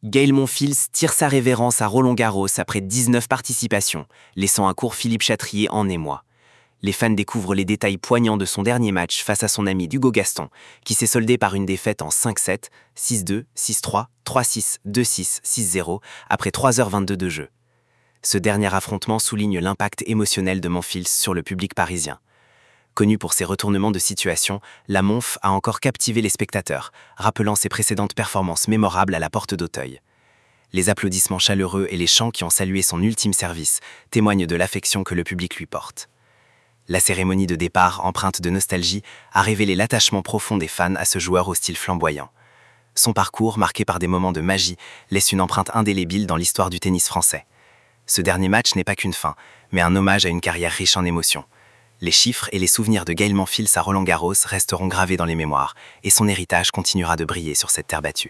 Gaël Monfils tire sa révérence à Roland-Garros après 19 participations, laissant un court Philippe Chatrier en émoi. Les fans découvrent les détails poignants de son dernier match face à son ami Hugo Gaston, qui s'est soldé par une défaite en 5-7, 6-2, 6-3, 3-6, 2-6, 6-0, après 3h22 de jeu. Ce dernier affrontement souligne l'impact émotionnel de Monfils sur le public parisien. Connu pour ses retournements de situation, la Monf a encore captivé les spectateurs, rappelant ses précédentes performances mémorables à la porte d'Auteuil. Les applaudissements chaleureux et les chants qui ont salué son ultime service témoignent de l'affection que le public lui porte. La cérémonie de départ, empreinte de nostalgie, a révélé l'attachement profond des fans à ce joueur au style flamboyant. Son parcours, marqué par des moments de magie, laisse une empreinte indélébile dans l'histoire du tennis français. Ce dernier match n'est pas qu'une fin, mais un hommage à une carrière riche en émotions. Les chiffres et les souvenirs de Gaël Monfils à Roland-Garros resteront gravés dans les mémoires, et son héritage continuera de briller sur cette terre battue.